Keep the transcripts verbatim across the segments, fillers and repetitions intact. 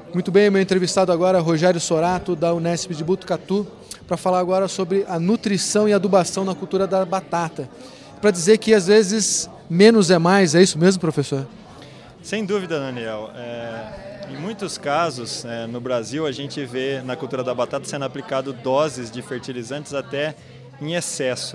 Muito bem, meu entrevistado agora é Rogério Sorato, da Unesp de Botucatu, para falar agora sobre a nutrição e adubação na cultura da batata. Para dizer que, às vezes, menos é mais, é isso mesmo, professor? Sem dúvida, Daniel. É, em muitos casos, é, no Brasil, a gente vê na cultura da batata sendo aplicado doses de fertilizantes até em excesso,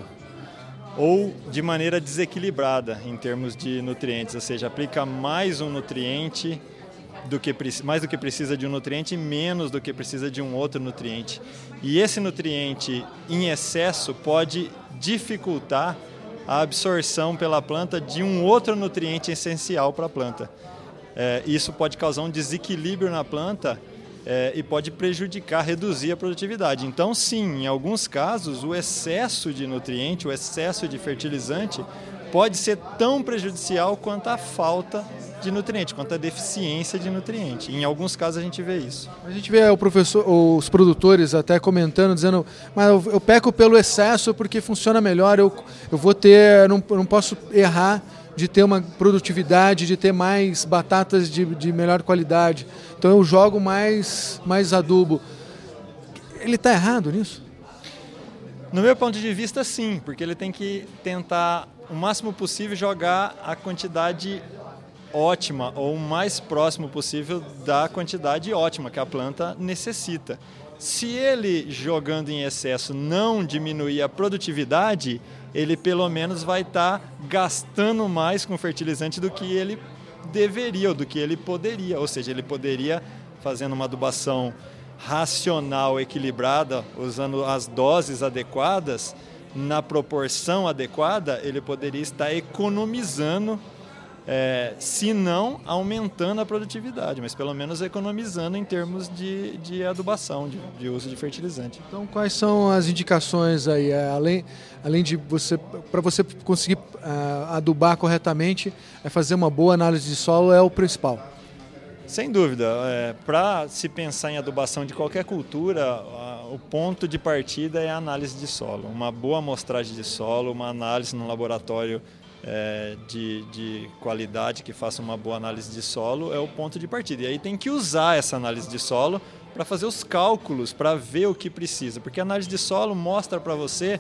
ou de maneira desequilibrada em termos de nutrientes, ou seja, aplica mais um nutriente do que, mais do que precisa de um nutriente e menos do que precisa de um outro nutriente. E esse nutriente em excesso pode dificultar a absorção pela planta de um outro nutriente essencial para a planta. É, isso pode causar um desequilíbrio na planta é, e pode prejudicar, reduzir a produtividade. Então, sim, em alguns casos, o excesso de nutriente, o excesso de fertilizante pode ser tão prejudicial quanto a falta de nutriente, quanto a deficiência de nutriente. Em alguns casos a gente vê isso. A gente vê o professor, os produtores até comentando, dizendo, mas eu, eu peco pelo excesso porque funciona melhor, eu, eu vou ter, não, não posso errar de ter uma produtividade, de ter mais batatas de, de melhor qualidade. Então eu jogo mais, mais adubo. Ele está errado nisso? No meu ponto de vista, sim, porque ele tem que tentar o máximo possível jogar a quantidade ótima ou o mais próximo possível da quantidade ótima que a planta necessita. Se ele, jogando em excesso, não diminuir a produtividade, ele pelo menos vai estar gastando mais com fertilizante do que ele deveria ou do que ele poderia. Ou seja, ele poderia, fazendo uma adubação racional, equilibrada, usando as doses adequadas, na proporção adequada, ele poderia estar economizando, é, se não aumentando a produtividade, mas pelo menos economizando em termos de, de adubação, de, de uso de fertilizante. Então, quais são as indicações aí, além, além de você, para você conseguir uh, adubar corretamente, é fazer uma boa análise de solo é o principal? Sem dúvida. É, para se pensar em adubação de qualquer cultura, a, o ponto de partida é a análise de solo. Uma boa amostragem de solo, uma análise no laboratório é, de, de qualidade que faça uma boa análise de solo é o ponto de partida. E aí tem que usar essa análise de solo para fazer os cálculos, para ver o que precisa. Porque a análise de solo mostra para você,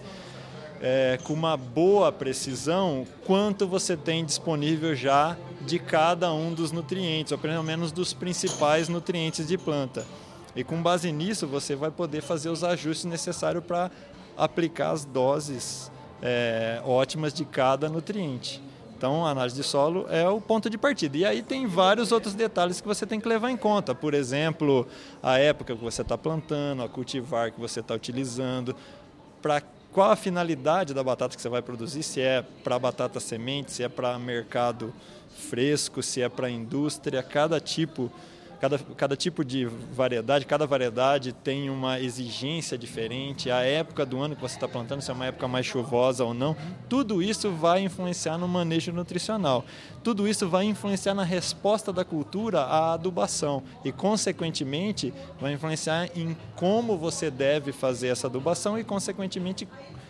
É, com uma boa precisão, quanto você tem disponível já de cada um dos nutrientes, ou pelo menos dos principais nutrientes de planta. E com base nisso, você vai poder fazer os ajustes necessários para aplicar as doses é, ótimas de cada nutriente. Então, a análise de solo é o ponto de partida. E aí tem vários outros detalhes que você tem que levar em conta. Por exemplo, a época que você está plantando, a cultivar que você está utilizando, para qual a finalidade da batata que você vai produzir, se é para batata semente, se é para mercado fresco, se é para indústria, cada tipo, cada, cada tipo de variedade, cada variedade tem uma exigência diferente, a época do ano que você está plantando, se é uma época mais chuvosa ou não, tudo isso vai influenciar no manejo nutricional. Tudo isso vai influenciar na resposta da cultura à adubação e, consequentemente, vai influenciar em como você deve fazer essa adubação e, consequentemente,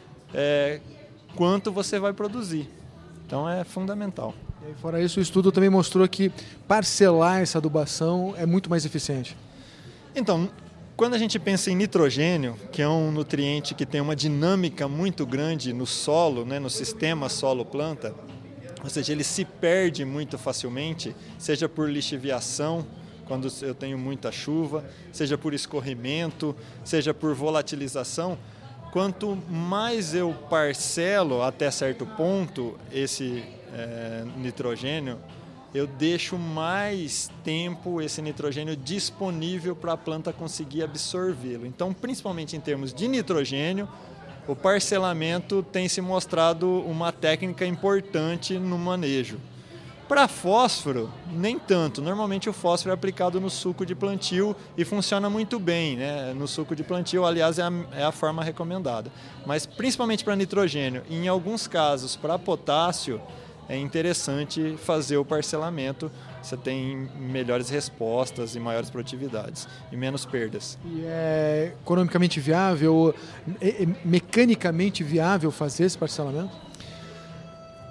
é, quanto você vai produzir. Então, é fundamental. E fora isso, o estudo também mostrou que parcelar essa adubação é muito mais eficiente. Então, quando a gente pensa em nitrogênio, que é um nutriente que tem uma dinâmica muito grande no solo, né, no sistema solo-planta, ou seja, ele se perde muito facilmente, seja por lixiviação, quando eu tenho muita chuva, seja por escorrimento, seja por volatilização. Quanto mais eu parcelo até certo ponto esse é, nitrogênio, eu deixo mais tempo esse nitrogênio disponível para a planta conseguir absorvê-lo. Então, principalmente em termos de nitrogênio, o parcelamento tem se mostrado uma técnica importante no manejo. Para fósforo, nem tanto. Normalmente o fósforo é aplicado no suco de plantio e funciona muito bem, né? No suco de plantio, aliás, é a, é a forma recomendada. Mas principalmente para nitrogênio, e em alguns casos para potássio, é interessante fazer o parcelamento. Você tem melhores respostas e maiores produtividades e menos perdas. E é economicamente viável, é, é mecanicamente viável fazer esse parcelamento?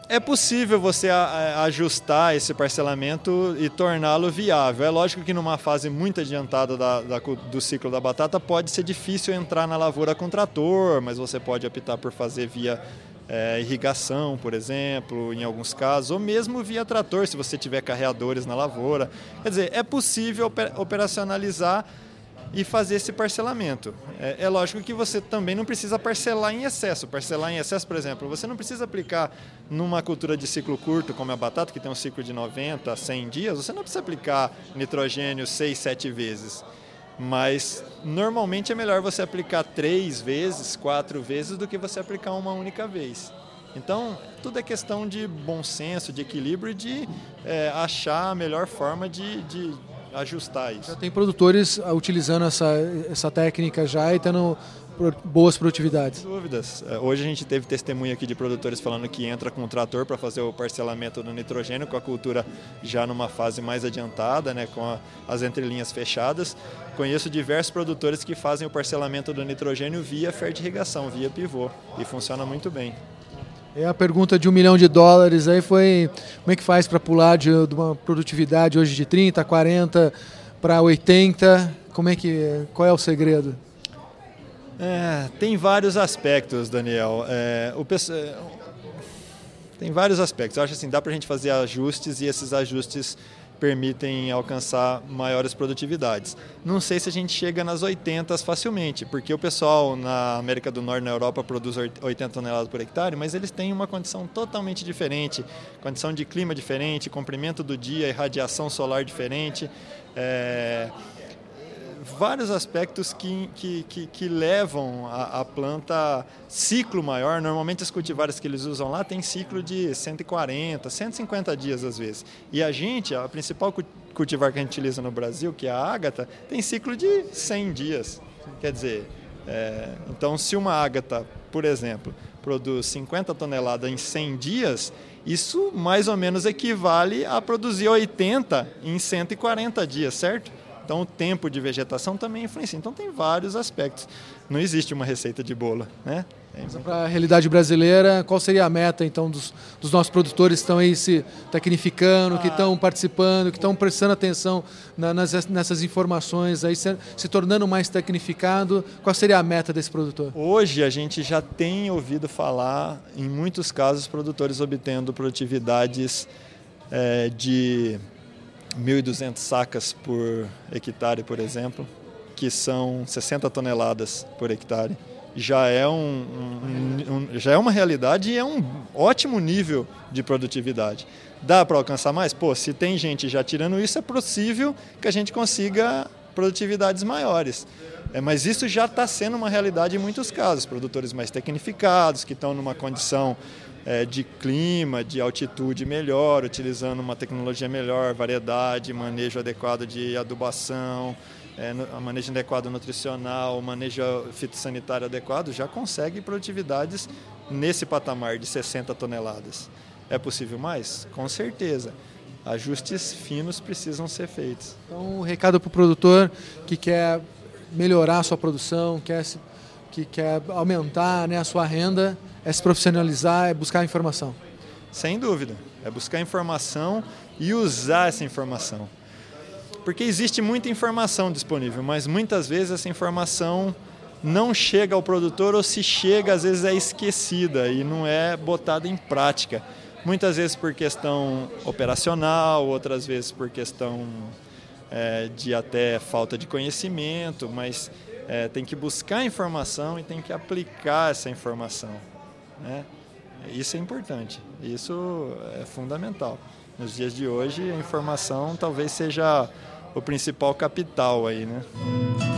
É possível você ajustar esse parcelamento e torná-lo viável. É lógico que numa fase muito adiantada da, da, do ciclo da batata pode ser difícil entrar na lavoura com trator, mas você pode optar por fazer via é, irrigação, por exemplo, em alguns casos, ou mesmo via trator, se você tiver carreadores na lavoura. Quer dizer, é possível operacionalizar e fazer esse parcelamento. É, é lógico que você também não precisa parcelar em excesso. Parcelar em excesso, por exemplo, você não precisa aplicar numa cultura de ciclo curto, como a batata, que tem um ciclo de noventa a cem dias, você não precisa aplicar nitrogênio seis, sete vezes. Mas, normalmente, é melhor você aplicar três vezes, quatro vezes, do que você aplicar uma única vez. Então, tudo é questão de bom senso, de equilíbrio e de é, achar a melhor forma de... de ajustar isso. Já tem produtores utilizando essa, essa técnica já e tendo boas produtividades. Sem dúvidas. Hoje a gente teve testemunho aqui de produtores falando que entra com o trator para fazer o parcelamento do nitrogênio, com a cultura já numa fase mais adiantada, né, com a, as entrelinhas fechadas. Conheço diversos produtores que fazem o parcelamento do nitrogênio via fertirrigação, via pivô, e funciona muito bem. É a pergunta de um milhão de dólares aí foi como é que faz para pular de, de uma produtividade hoje de trinta, quarenta para oitenta? Como é que, qual é o segredo? É, tem vários aspectos, Daniel. É, o, tem vários aspectos. Eu acho assim, dá para a gente fazer ajustes e esses ajustes permitem alcançar maiores produtividades. Não sei se a gente chega nas oitenta facilmente, porque o pessoal na América do Norte e na Europa produz oitenta toneladas por hectare, mas eles têm uma condição totalmente diferente, condição de clima diferente, comprimento do dia, irradiação solar diferente, é, vários aspectos que, que, que, que levam a, a planta a ciclo maior. Normalmente os cultivares que eles usam lá têm ciclo de cento e quarenta, cento e cinquenta dias às vezes. E a gente, a principal cultivar que a gente utiliza no Brasil, que é a ágata, tem ciclo de cem dias. Quer dizer, é, então se uma ágata, por exemplo, produz cinquenta toneladas em cem dias, isso mais ou menos equivale a produzir oitenta em cento e quarenta dias, certo? Então, o tempo de vegetação também influencia. Então, tem vários aspectos. Não existe uma receita de bolo, né? Para a realidade brasileira, qual seria a meta, então, dos, dos nossos produtores que estão aí se tecnificando, ah. que estão participando, que estão prestando atenção na, nas, nessas informações, aí se, se tornando mais tecnificado? Qual seria a meta desse produtor? Hoje, a gente já tem ouvido falar, em muitos casos, produtores obtendo produtividades é, de mil e duzentas sacas por hectare, por exemplo, que são sessenta toneladas por hectare. Já é, um, um, um, já é uma realidade e é um ótimo nível de produtividade. Dá para alcançar mais? Pô, se tem gente já tirando isso, é possível que a gente consiga produtividades maiores. É, mas isso já está sendo uma realidade em muitos casos. Produtores mais tecnificados, que estão numa condição É, de clima, de altitude melhor, utilizando uma tecnologia melhor, variedade, manejo adequado de adubação, é, manejo adequado nutricional, manejo fitossanitário adequado, já consegue produtividades nesse patamar de sessenta toneladas. É possível mais? Com certeza. Ajustes finos precisam ser feitos. Então, o recado para o produtor que quer melhorar a sua produção, quer se que quer aumentar, né, a sua renda, é se profissionalizar, é buscar informação. Sem dúvida, é buscar informação e usar essa informação. Porque existe muita informação disponível, mas muitas vezes essa informação não chega ao produtor, ou se chega, às vezes é esquecida e não é botada em prática. Muitas vezes por questão operacional, outras vezes por questão é, de até falta de conhecimento, mas É, tem que buscar informação e tem que aplicar essa informação, né? Isso é importante, isso é fundamental. Nos dias de hoje, a informação talvez seja o principal capital aí, né?